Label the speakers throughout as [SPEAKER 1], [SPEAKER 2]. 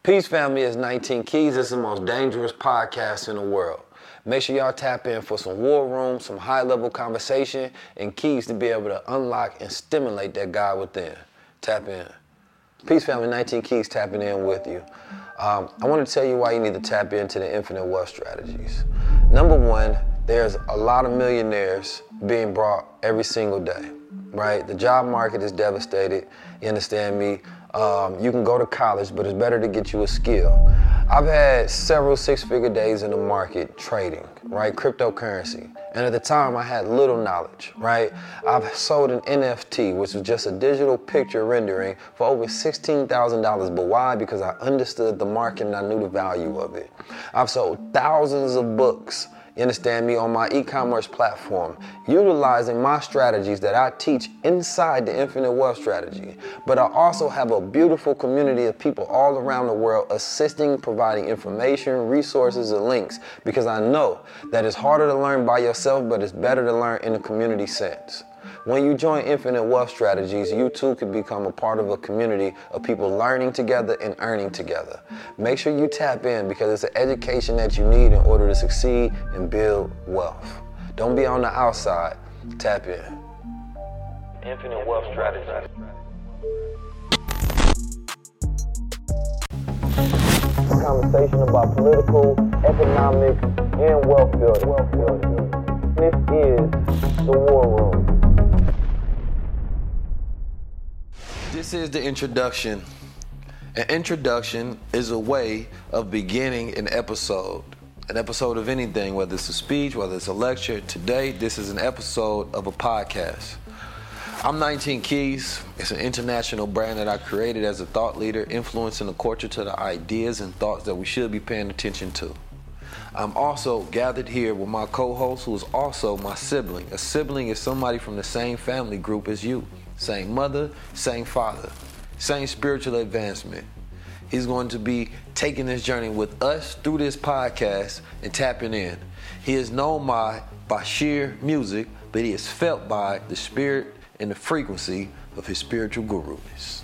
[SPEAKER 1] Peace family, is 19 Keys. It's the most dangerous podcast in the world. Make sure y'all tap in for some war room, some high-level conversation, and keys to be able to unlock and stimulate that God within. Tap in. Peace family, 19 Keys tapping in with you. I want to tell you why you need to tap into the infinite wealth strategies. Number one, there's a lot of millionaires being brought every single day, right? The job market is devastated. You understand me? You can go to college, but it's better to get you a skill. I've had several six-figure days in the market trading, right? Cryptocurrency. And at the time, I had little knowledge, right? I've sold an NFT, which was just a digital picture rendering, for over $16,000. But why? Because I understood the market and I knew the value of it. I've sold thousands of books, you understand me, on my e-commerce platform, utilizing my strategies that I teach inside the Infinite Wealth Strategy. But I also have a beautiful community of people all around the world assisting, providing information, resources, and links, because I know that it's harder to learn by yourself, but it's better to learn in a community sense. When you join Infinite Wealth Strategies, you too can become a part of a community of people learning together and earning together. Make sure you tap in, because it's an education that you need in order to succeed and build wealth. Don't be on the outside. Tap in. Infinite Wealth Strategies. Conversation about political, economic, and wealth building. This is the War Room. This is the introduction. An introduction is a way of beginning an episode of anything, whether it's a speech, whether it's a lecture. Today, this is an episode of a podcast. I'm 19 Keys. It's an international brand that I created as a thought leader, influencing the culture to the ideas and thoughts that we should be paying attention to. I'm also gathered here with my co-host, who is also my sibling. A sibling is somebody from the same family group as you. Same mother, same father, same spiritual advancement. He's going to be taking this journey with us through this podcast and tapping in. He is known by sheer music, but he is felt by the spirit and the frequency of his spiritual guruness.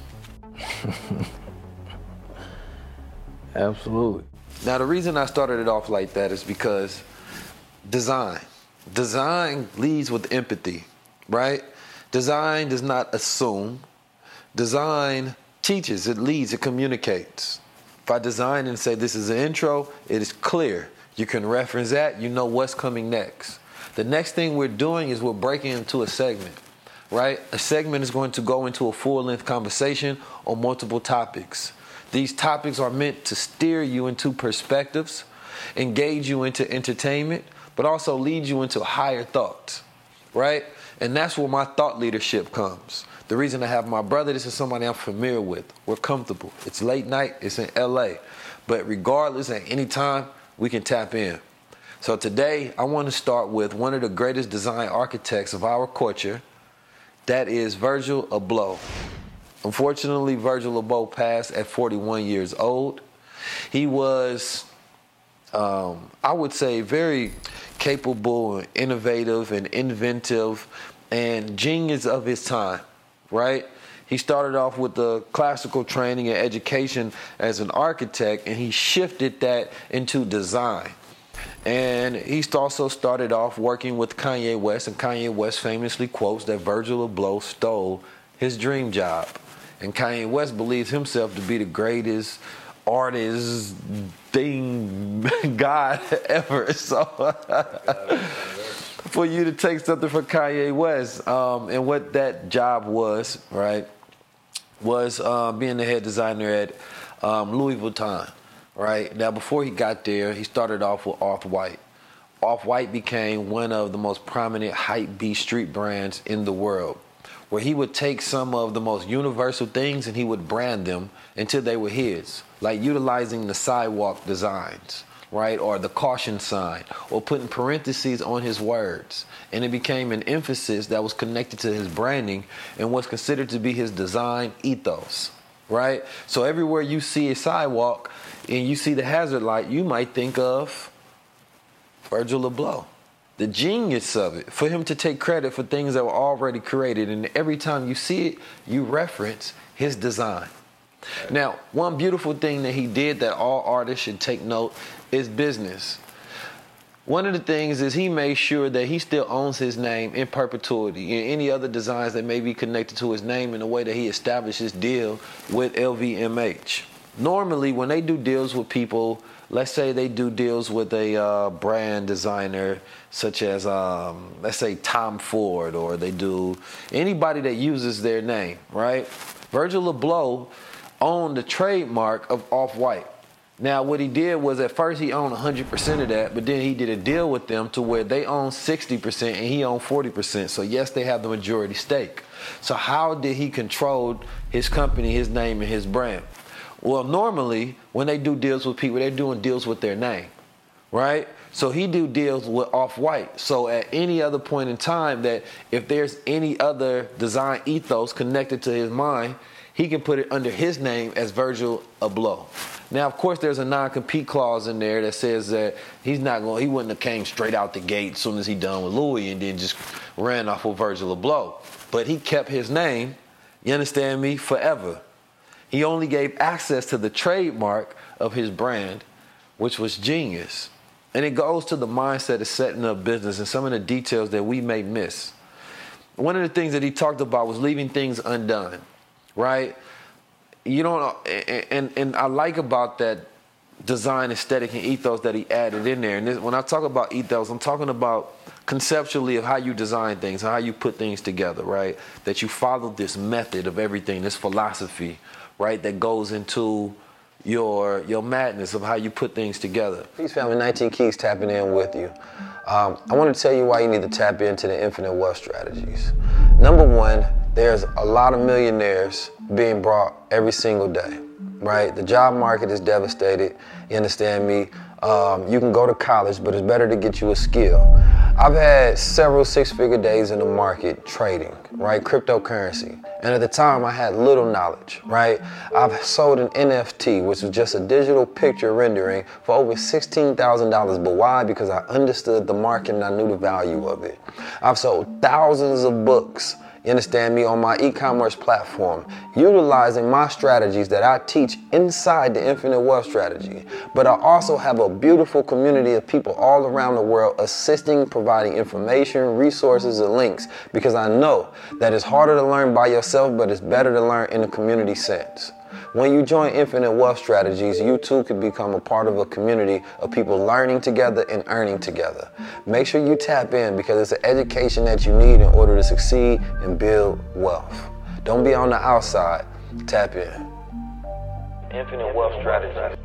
[SPEAKER 2] Absolutely.
[SPEAKER 1] Now, the reason I started it off like that is because design leads with empathy, right? Design does not assume. Design teaches, it leads, it communicates. If I design and say this is an intro, it is clear. You can reference that, you know what's coming next. The next thing we're doing is we're breaking into a segment, right? A segment is going to go into a full-length conversation on multiple topics. These topics are meant to steer you into perspectives, engage you into entertainment, but also lead you into higher thoughts, right? And that's where my thought leadership comes. The reason I have my brother, this is somebody I'm familiar with. We're comfortable. It's late night, it's in LA. But regardless, at any time, we can tap in. So today, I want to start with one of the greatest design architects of our culture. That is Virgil Abloh. Unfortunately, Virgil Abloh passed at 41 years old. He was, I would say, very capable and innovative and inventive and genius of his time, right? He started off with the classical training and education as an architect, and he shifted that into design. And he also started off working with Kanye West, and Kanye West famously quotes that Virgil Abloh stole his dream job. And Kanye West believes himself to be the greatest artist, God ever. So for you to take something from Kanye West, and what that job was, right, was being the head designer at Louis Vuitton, right? Now, before he got there, he started off with Off-White. Off-White became one of the most prominent hypebeast street brands in the world, where he would take some of the most universal things and he would brand them until they were his, like utilizing the sidewalk designs, right, or the caution sign, or putting parentheses on his words. And it became an emphasis that was connected to his branding and was considered to be his design ethos, right? So everywhere you see a sidewalk and you see the hazard light, you might think of Virgil Abloh. The genius of it, for him to take credit for things that were already created, and every time you see it, you reference his design. Now, one beautiful thing that he did that all artists should take note is business. One of the things is he made sure that he still owns his name in perpetuity and any other designs that may be connected to his name in the way that he established his deal with LVMH. Normally, when they do deals with people, let's say they do deals with a brand designer such as, let's say, Tom Ford, or they do anybody that uses their name, right? Virgil Abloh owned the trademark of Off-White. Now, what he did was at first he owned 100% of that, but then he did a deal with them to where they own 60% and he owned 40%. So yes, they have the majority stake. So how did he control his company, his name, and his brand? Well, normally when they do deals with people, they're doing deals with their name, right? So he do deals with Off-White. So at any other point in time that if there's any other design ethos connected to his mind, he can put it under his name as Virgil Abloh. Now, of course, there's a non-compete clause in there that says that he wouldn't have came straight out the gate as soon as he done with Louis and then just ran off with Virgil Abloh. But he kept his name, you understand me, forever. He only gave access to the trademark of his brand, which was genius. And it goes to the mindset of setting up business and some of the details that we may miss. One of the things that he talked about was leaving things undone, right? You don't, and I like about that design aesthetic and ethos that he added in there. And this, when I talk about ethos, I'm talking about conceptually of how you design things, how you put things together, right? That you follow this method of everything, this philosophy, right? That goes into your madness of how you put things together.
[SPEAKER 2] Peace family, 19 Keys tapping in with you. I want to tell you why you need to tap into the infinite wealth strategies. Number one, there's a lot of millionaires being brought every single day, right? The job market is devastated, you understand me? You can go to college, but it's better to get you a skill. I've had several six-figure days in the market trading, right? Cryptocurrency. And at the time, I had little knowledge, right? I've sold an NFT, which was just a digital picture rendering, for over $16,000. But why? Because I understood the market and I knew the value of it. I've sold thousands of books, you understand me, on my e-commerce platform, utilizing my strategies that I teach inside the Infinite Wealth Strategy. But I also have a beautiful community of people all around the world assisting, providing information, resources, and links, because I know that it's harder to learn by yourself, but it's better to learn in a community sense. When you join Infinite Wealth Strategies, you too can become a part of a community of people learning together and earning together. Make sure you tap in, because it's an education that you need in order to succeed and build wealth. Don't be on the outside. Tap in. Infinite Wealth Strategies.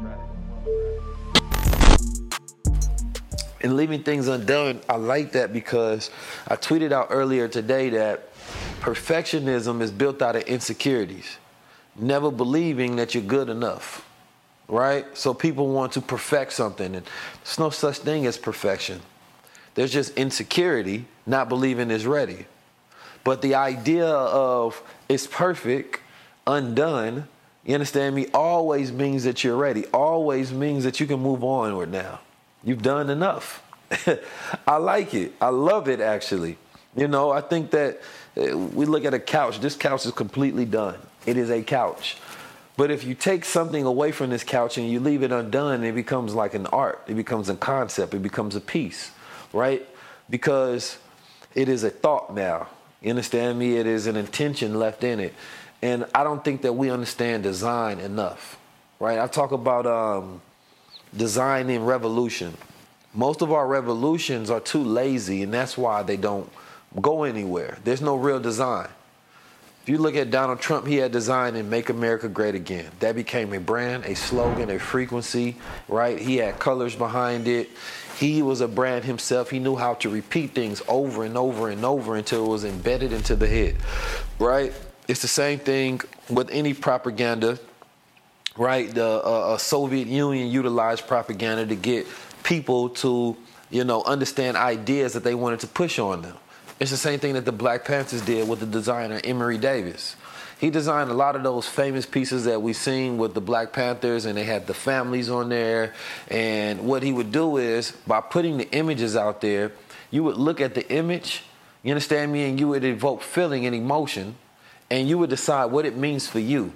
[SPEAKER 1] And leaving things undone, I like that because I tweeted out earlier today that perfectionism is built out of insecurities. Never believing that you're good enough, right? So people want to perfect something, and there's no such thing as perfection. There's just insecurity, not believing it's ready. But the idea of it's perfect, undone, you understand me, always means that you're ready, always means that you can move onward now. You've done enough. I like it. I love it, actually. You know, I think that we look at a couch. This couch is completely done. It is a couch. But if you take something away from this couch and you leave it undone, it becomes like an art. It becomes a concept. It becomes a piece, right? Because it is a thought now. You understand me? It is an intention left in it. And I don't think that we understand design enough, right? I talk about design in revolution. Most of our revolutions are too lazy, and that's why they don't go anywhere. There's no real design. If you look at Donald Trump, he had design in Make America Great Again. That became a brand, a slogan, a frequency, right? He had colors behind it. He was a brand himself. He knew how to repeat things over and over and over until it was embedded into the head, right? It's the same thing with any propaganda, right? The Soviet Union utilized propaganda to get people to, you know, understand ideas that they wanted to push on them. It's the same thing that the Black Panthers did with the designer Emory Davis. He designed a lot of those famous pieces that we've seen with the Black Panthers, and they had the families on there. And what he would do is, by putting the images out there, you would look at the image, you understand me, and you would evoke feeling and emotion, and you would decide what it means for you.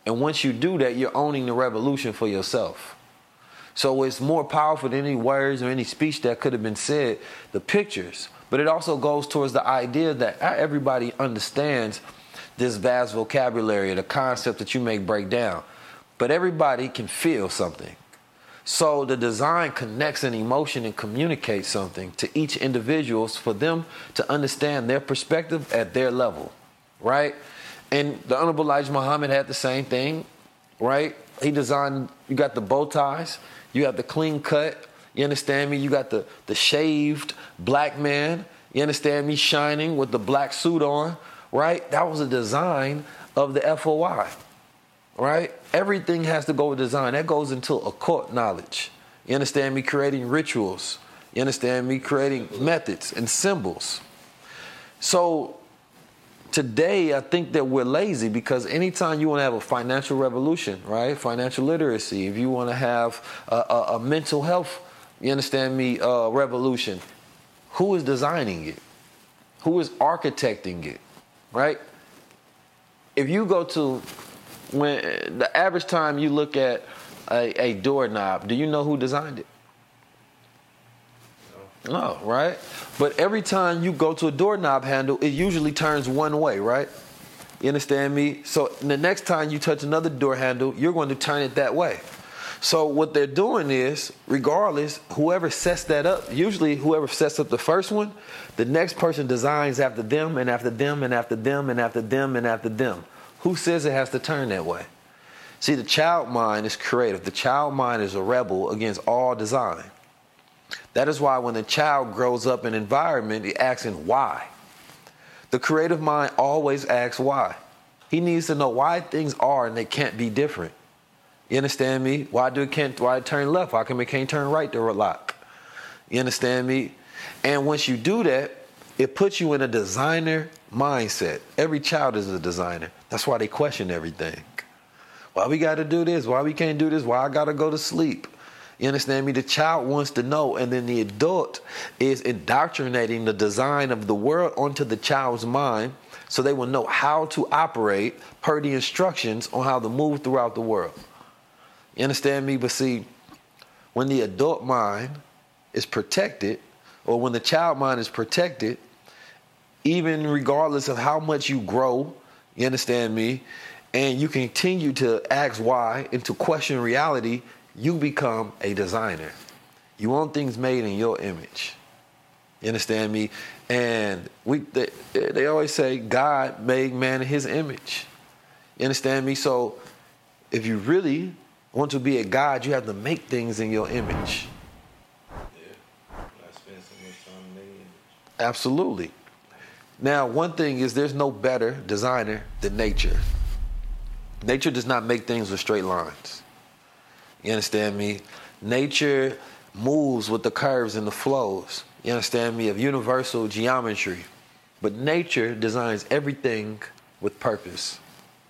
[SPEAKER 1] And once you do that, you're owning the revolution for yourself. So it's more powerful than any words or any speech that could have been said, the pictures. But it also goes towards the idea that not everybody understands this vast vocabulary, the concept that you may break down. But everybody can feel something. So the design connects an emotion and communicates something to each individual for them to understand their perspective at their level, right? And the Honorable Elijah Muhammad had the same thing, right? He designed, you got the bow ties, you have the clean cut, you understand me? You got the shaved black man, you understand me, shining with the black suit on, right? That was a design of the FOI, right? Everything has to go with design. That goes into occult knowledge. You understand me? Creating rituals. You understand me? Creating methods and symbols. So today, I think that we're lazy because anytime you want to have a financial revolution, right? Financial literacy, if you want to have a mental health, you understand me, revolution, who is designing it? Who is architecting it, right? If you go to, when the average time you look at a doorknob, do you know who designed it? No, right? But every time you go to a doorknob handle, it usually turns one way, right? You understand me? So the next time you touch another door handle, you're going to turn it that way. So what they're doing is, regardless, whoever sets that up, usually whoever sets up the first one, the next person designs after them and after them and after them and after them and after them. Who says it has to turn that way? See, the child mind is creative. The child mind is a rebel against all design. That is why when a child grows up in an environment, he's asking why. The creative mind always asks why. He needs to know why things are and they can't be different. You understand me? Why it turn left? How come it can't turn right to lock? You understand me? And once you do that, it puts you in a designer mindset. Every child is a designer. That's why they question everything. Why we got to do this? Why we can't do this? Why I got to go to sleep? You understand me? The child wants to know, and then the adult is indoctrinating the design of the world onto the child's mind so they will know how to operate per the instructions on how to move throughout the world. You understand me? But see, when the adult mind is protected, or when the child mind is protected, even regardless of how much you grow, you understand me, and you continue to ask why and to question reality, you become a designer. You want things made in your image. You understand me? And they always say God made man in his image. You understand me? So if you really want to be a God, you have to make things in your image.
[SPEAKER 3] Yeah. I spend so much time making image.
[SPEAKER 1] Absolutely. Now, one thing is there's no better designer than nature. Nature does not make things with straight lines. You understand me? Nature moves with the curves and the flows. You understand me? Of universal geometry. But nature designs everything with purpose.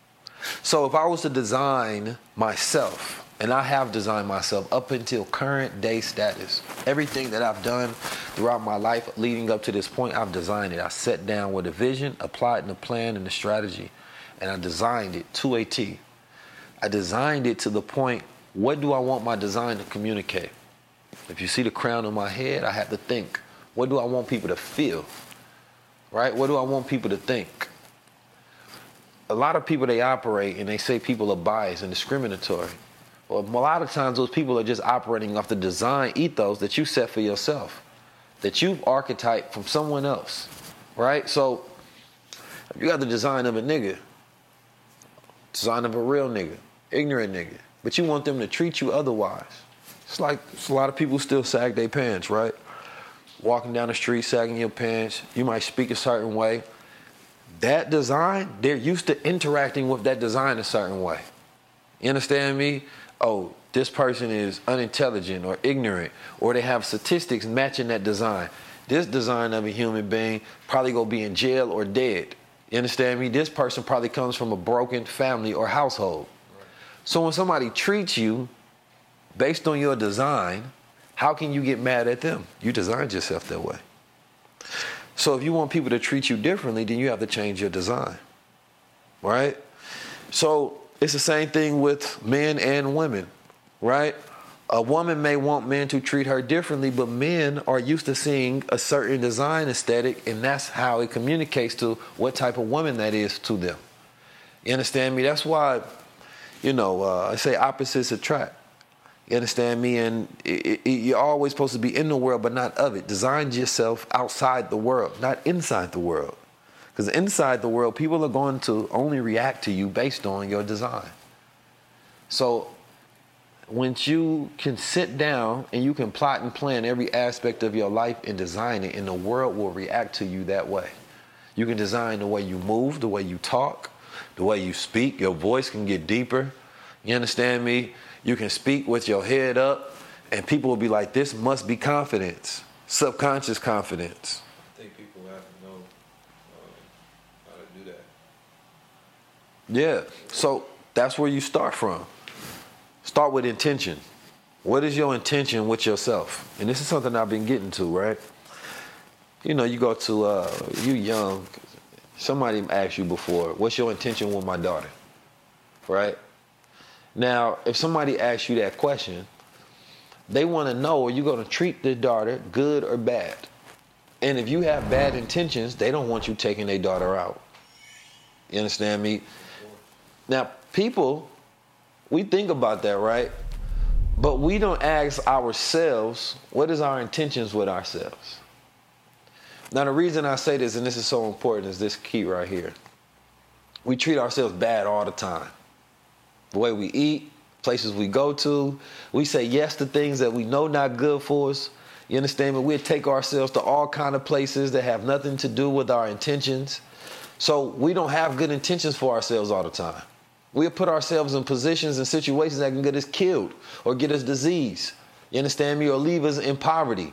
[SPEAKER 1] So if I was to design myself, and I have designed myself up until current day status, everything that I've done throughout my life leading up to this point, I've designed it. I sat down with a vision, applied in a plan and a strategy, and I designed it to a T. I designed it to the point, what do I want my design to communicate? If you see the crown on my head, I have to think, what do I want people to feel? Right? What do I want people to think? A lot of people, they operate and they say people are biased and discriminatory. Well, a lot of times those people are just operating off the design ethos that you set for yourself, that you've archetyped from someone else, right? So if you got the design of a nigga, design of a real nigga, ignorant nigga, but you want them to treat you otherwise. It's like a lot of people still sag their pants, right? Walking down the street, sagging your pants. You might speak a certain way. That design, they're used to interacting with that design a certain way. You understand me? Oh, this person is unintelligent or ignorant, or they have statistics matching that design. This design of a human being probably gonna be in jail or dead. You understand me? This person probably comes from a broken family or household. Right. So when somebody treats you based on your design, how can you get mad at them? You designed yourself that way. So if you want people to treat you differently, then you have to change your design, right? So it's the same thing with men and women, right? A woman may want men to treat her differently, but men are used to seeing a certain design aesthetic, and that's how it communicates to what type of woman that is to them. You understand me? That's why, I say opposites attract. You understand me? And you're always supposed to be in the world, but not of it. Design yourself outside the world, not inside the world. Because inside the world, people are going to only react to you based on your design. So once you can sit down and you can plot and plan every aspect of your life and design it, and the world will react to you that way. You can design the way you move, the way you talk, the way you speak. Your voice can get deeper. You understand me? You can speak with your head up, and people will be like, this must be confidence, subconscious confidence.
[SPEAKER 3] I think people have to know how to do that.
[SPEAKER 1] Yeah, so that's where you start from. Start with intention. What is your intention with yourself? And this is something I've been getting to, right? You go to, you young, somebody asked you before, what's your intention with my daughter, right? Now, if somebody asks you that question, they want to know, are you going to treat the daughter good or bad? And if you have bad intentions, they don't want you taking their daughter out. You understand me? Now, people, we think about that, right? But we don't ask ourselves, what is our intentions with ourselves? Now, the reason I say this, and this is so important, is this key right here. We treat ourselves bad all the time. The way we eat, places we go to, we say yes to things that we know not good for us. You understand me? We'll take ourselves to all kind of places that have nothing to do with our intentions. So we don't have good intentions for ourselves all the time. We'll put ourselves in positions and situations that can get us killed or get us disease. You understand me? Or leave us in poverty.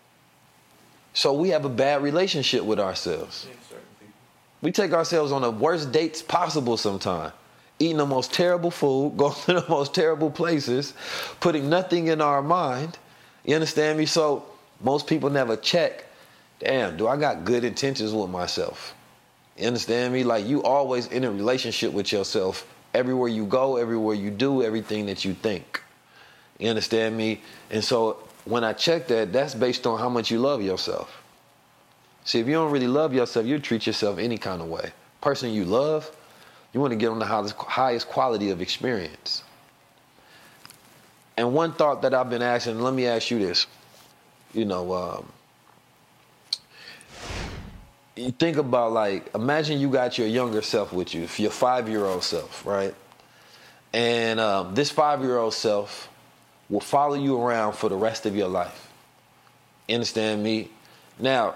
[SPEAKER 1] So we have a bad relationship with ourselves. We take ourselves on the worst dates possible sometimes. Eating the most terrible food, going to the most terrible places, putting nothing in our mind. You understand me? So most people never check, damn, do I got good intentions with myself? You understand me? Like, you always in a relationship with yourself everywhere you go, everywhere you do, everything that you think. You understand me? And so when I check that, that's based on how much you love yourself. See, if you don't really love yourself, you treat yourself any kind of way. Person you love, you want to get on the highest quality of experience. And one thought that I've been asking, let me ask you this. You think about, like, imagine you got your younger self with you, your 5-year-old self, right? And this 5-year-old self will follow you around for the rest of your life. You understand me? Now,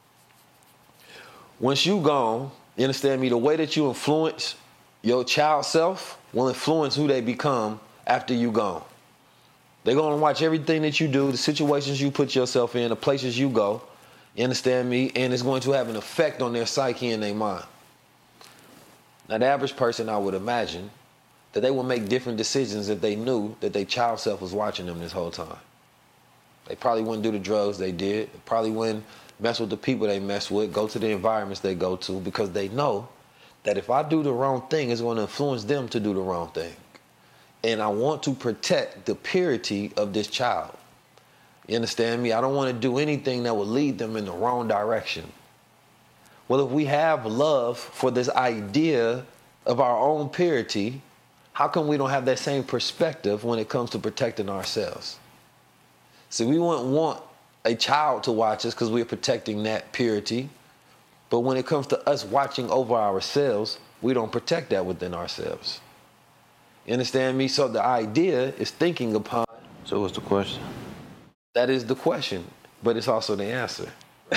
[SPEAKER 1] once you gone, you understand me, the way that you influence your child self will influence who they become after you gone. They're going to watch everything that you do, the situations you put yourself in, the places you go. You understand me? And it's going to have an effect on their psyche and their mind. Now, the average person, I would imagine, that they would make different decisions if they knew that their child self was watching them this whole time. They probably wouldn't do the drugs they did. They probably wouldn't mess with the people they mess with, go to the environments they go to, because they know that if I do the wrong thing, it's going to influence them to do the wrong thing. And I want to protect the purity of this child. You understand me? I don't want to do anything that will lead them in the wrong direction. Well, if we have love for this idea of our own purity, how come we don't have that same perspective when it comes to protecting ourselves? See, we wouldn't want a child to watch us because we're protecting that purity. But when it comes to us watching over ourselves, we don't protect that within ourselves. You understand me? So the idea is thinking upon.
[SPEAKER 3] So what's the question?
[SPEAKER 1] That is the question, but it's also the answer.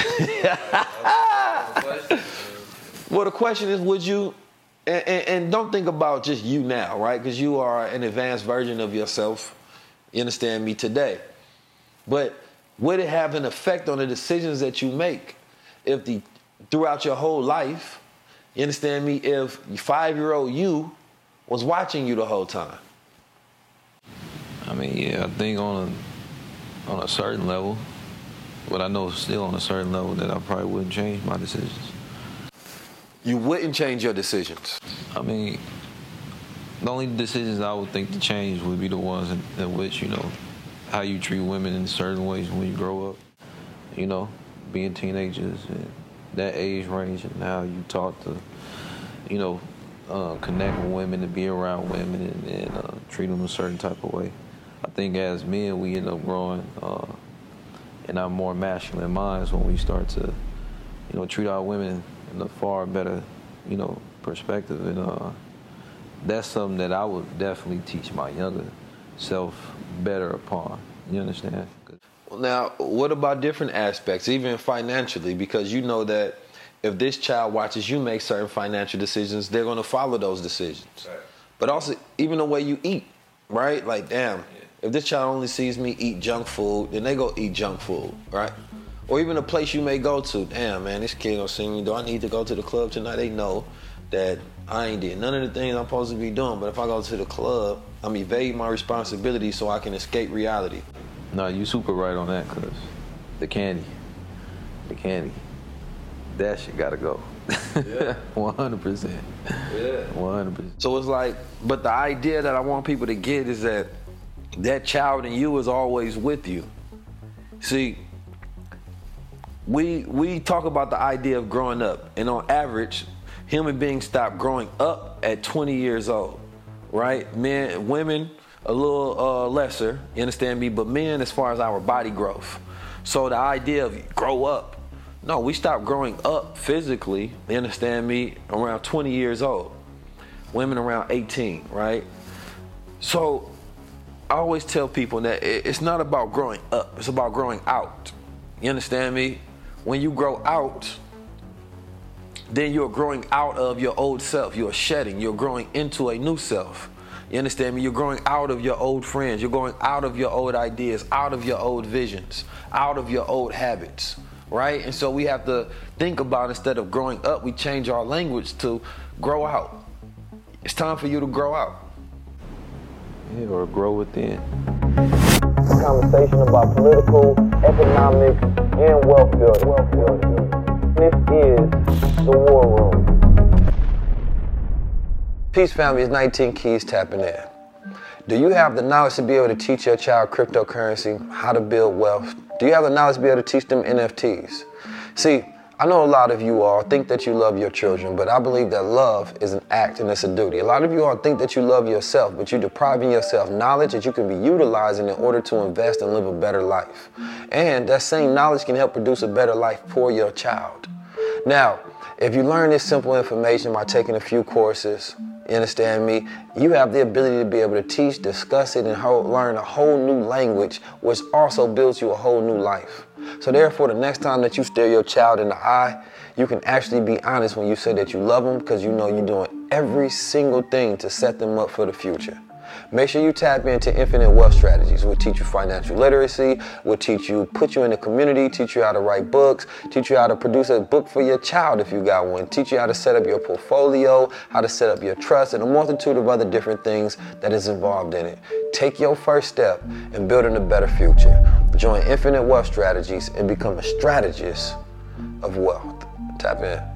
[SPEAKER 1] Well, the question is, would you, and don't think about just you now, right? Because you are an advanced version of yourself, you understand me, today. But would it have an effect on the decisions that you make if throughout your whole life, you understand me, if 5-year-old you was watching you the whole time?
[SPEAKER 3] I mean, yeah, I think on a certain level, but I know still on a certain level that I probably wouldn't change my decisions.
[SPEAKER 1] You wouldn't change your decisions?
[SPEAKER 3] I mean, The only decisions I would think to change would be the ones in which, how you treat women in certain ways when you grow up. Being teenagers and that age range and how you taught to, connect with women and be around women and treat them a certain type of way. I think as men, we end up growing in our more masculine minds when we start to, treat our women in a far better, perspective. And that's something that I would definitely teach my younger self better upon. You understand?
[SPEAKER 1] Now, what about different aspects, even financially? Because you know that if this child watches you make certain financial decisions, they're going to follow those decisions. Right. But also, even the way you eat, right? Like, damn, if this child only sees me eat junk food, then they go eat junk food, right? Or even a place you may go to, damn, man, this kid gonna see me. Do I need to go to the club tonight? They know that I ain't did none of the things I'm supposed to be doing. But if I go to the club, I'm evading my responsibility so I can escape reality.
[SPEAKER 3] No, you super right on that, cause the candy, that shit gotta go. Yeah. 100%. Yeah. 100%.
[SPEAKER 1] So it's like, but the idea that I want people to get is that child in you is always with you. See, we talk about the idea of growing up, and on average, human beings stop growing up at 20 years old, right? Men, women, a little lesser, you understand me? But men, as far as our body growth. So the idea of grow up, no, we stop growing up physically, you understand me, around 20 years old. Women around 18, right? So I always tell people that it's not about growing up, it's about growing out. You understand me? When you grow out, then you're growing out of your old self. You're shedding, you're growing into a new self. You understand me? You're growing out of your old friends. You're going out of your old ideas, out of your old visions, out of your old habits, right? And so we have to think about, instead of growing up, we change our language to grow out. It's time for you to grow out.
[SPEAKER 3] Yeah, or grow within.
[SPEAKER 2] A conversation about political, economic, and wealth building. This is The War Room. Peace family, is 19 Keys tapping in. Do you have the knowledge to be able to teach your child cryptocurrency, how to build wealth? Do you have the knowledge to be able to teach them NFTs? See, I know a lot of you all think that you love your children, but I believe that love is an act and it's a duty. A lot of you all think that you love yourself, but you're depriving yourself knowledge that you can be utilizing in order to invest and live a better life. And that same knowledge can help produce a better life for your child. Now, if you learn this simple information by taking a few courses, you understand me? You have the ability to be able to teach, discuss it, and learn a whole new language, which also builds you a whole new life. So therefore, the next time that you stare your child in the eye, you can actually be honest when you say that you love them, because you know you're doing every single thing to set them up for the future. Make sure you tap into Infinite Wealth Strategies. We'll teach you financial literacy, we'll put you in the community, teach you how to write books, teach you how to produce a book for your child if you got one, teach you how to set up your portfolio, how to set up your trust, and a multitude of other different things that is involved in it. Take your first step in building a better future. Join Infinite Wealth Strategies and become a strategist of wealth. Tap in.